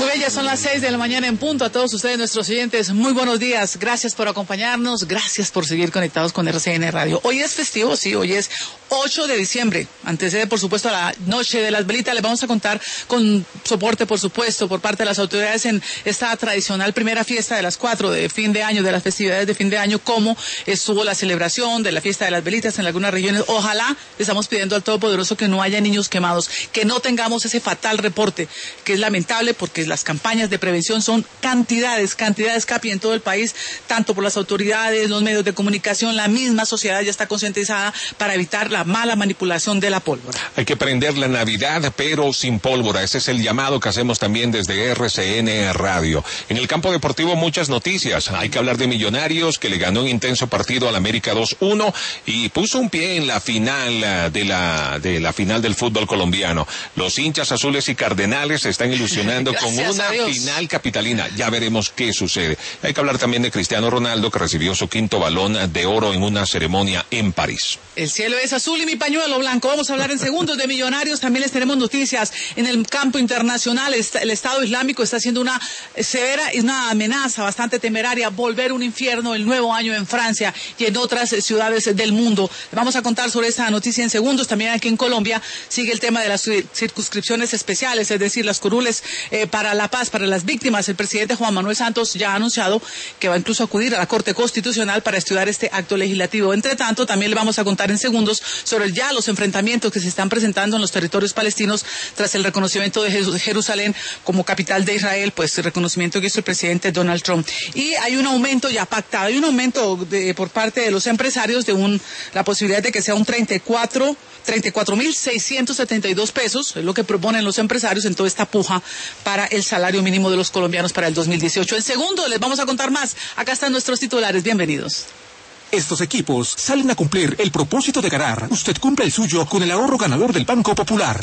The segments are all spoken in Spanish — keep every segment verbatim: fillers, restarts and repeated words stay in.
bien, ya son las seis de la mañana en punto. A todos ustedes, nuestros oyentes, muy buenos días. Gracias por acompañarnos, gracias por seguir conectados con R C N Radio. Hoy es festivo, sí, hoy es ocho de diciembre. Antecede, por supuesto, a la Noche de las Velitas. Les vamos a contar con soporte, por supuesto, por parte de las autoridades en esta tradicional primera fiesta de las cuatro de fin de año, de las festividades de fin de año, cómo estuvo la celebración de la fiesta de las velitas en algunas regiones. Ojalá, le estamos pidiendo al Todopoderoso que no haya niños quemados, que no tengamos ese fatal reporte, que es lamentable porque las campañas de prevención son cantidades, cantidades, Capi, en todo el país, tanto por las autoridades, los medios de comunicación, la misma sociedad ya está concientizada para evitar la mala manipulación de la pólvora. Hay que prender la Navidad, pero sin pólvora. Ese es el llamado que hacemos también desde R C N Radio. En el campo deportivo, muchas noticias. Hay que hablar de Millonarios, que le ganó un intenso partido al América dos uno y puso un pie en la final de la, de la final del fútbol colombiano. Los hinchas azules y cardenales se están ilusionando con una final capitalina. Ya veremos qué sucede. Hay que hablar también de Cristiano Ronaldo, que recibió su quinto balón de oro en una ceremonia en París. El cielo es azul y mi pañuelo blanco. Vamos a hablar en segundos de Millonarios. También les tenemos noticias en el campo internacional. El Estado Islámico está haciendo una severa, una amenaza bastante temeraria, volver un infierno el nuevo año en Francia y en otras ciudades del mundo. Vamos a contar sobre esta noticia en segundos. También aquí en Colombia sigue el tema de las circunscripciones especiales, es decir, las curules eh, para la paz, para las víctimas. El presidente Juan Manuel Santos ya ha anunciado que va incluso a acudir a la Corte Constitucional para estudiar este acto legislativo. Entre tanto, también le vamos a contar en segundos sobre ya los enfrentamientos que se están presentando en los territorios palestinos tras el reconocimiento de Jerusalén como capital de Israel, pues el reconocimiento que hizo el presidente Donald Trump. Y hay un aumento ya pactado, hay un aumento de, por parte de los empresarios de un, la posibilidad de que sea un treinta y cuatro mil seiscientos setenta y dos pesos, es lo que proponen los empresarios en toda esta puja para el salario mínimo de los colombianos para el dos mil dieciocho. En segundo les vamos a contar más. Acá están nuestros titulares. Bienvenidos. Estos equipos salen a cumplir el propósito de ganar. Usted cumple el suyo con el ahorro ganador del Banco Popular.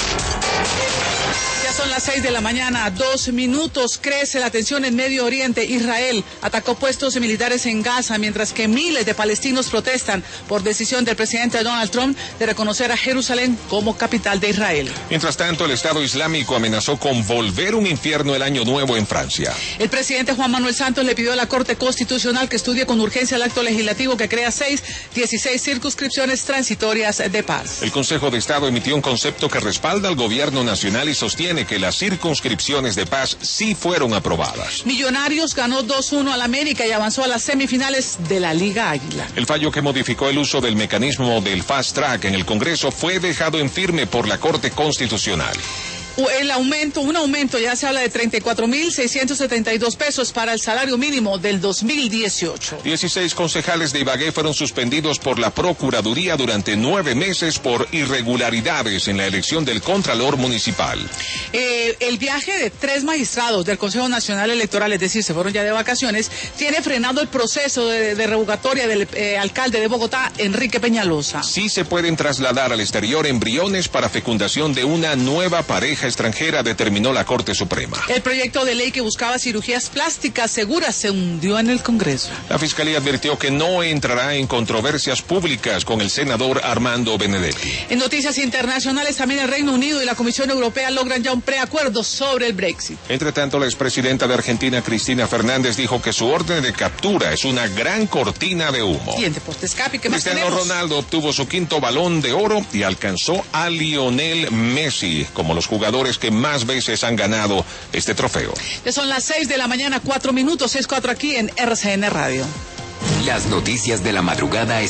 Son las seis de la mañana, dos minutos. Crece la tensión en Medio Oriente. Israel atacó puestos militares en Gaza, mientras que miles de palestinos protestan por decisión del presidente Donald Trump de reconocer a Jerusalén como capital de Israel. Mientras tanto, el Estado Islámico amenazó con volver un infierno el año nuevo en Francia. El presidente Juan Manuel Santos le pidió a la Corte Constitucional que estudie con urgencia el acto legislativo que crea seis, dieciséis circunscripciones transitorias de paz. El Consejo de Estado emitió un concepto que respalda al gobierno nacional y sostiene que las circunscripciones de paz sí fueron aprobadas. Millonarios ganó dos uno al América y avanzó a las semifinales de la Liga Águila. El fallo que modificó el uso del mecanismo del fast track en el Congreso fue dejado en firme por la Corte Constitucional. El aumento, un aumento, ya se habla de treinta y cuatro mil seiscientos setenta y dos pesos para el salario mínimo del dos mil dieciocho. dieciséis concejales de Ibagué fueron suspendidos por la Procuraduría durante nueve meses por irregularidades en la elección del Contralor Municipal. Eh, el viaje de tres magistrados del Consejo Nacional Electoral, es decir, se fueron ya de vacaciones, tiene frenado el proceso de, de revocatoria del eh, alcalde de Bogotá, Enrique Peñalosa. Sí se pueden trasladar al exterior embriones para fecundación de una nueva pareja extranjera, determinó la Corte Suprema. El proyecto de ley que buscaba cirugías plásticas seguras se hundió en el Congreso. La Fiscalía advirtió que no entrará en controversias públicas con el senador Armando Benedetti. En noticias internacionales, también el Reino Unido y la Comisión Europea logran ya un preacuerdo sobre el Brexit. Entre tanto, la expresidenta de Argentina, Cristina Fernández, dijo que su orden de captura es una gran cortina de humo. Y en Deportes Capi, ¿qué más Cristiano tenemos? Ronaldo obtuvo su quinto balón de oro y alcanzó a Lionel Messi como los jugadores que más veces han ganado este trofeo. Ya son las seis de la mañana, cuatro minutos, seis cuatro aquí en R C N Radio. Las noticias de la madrugada están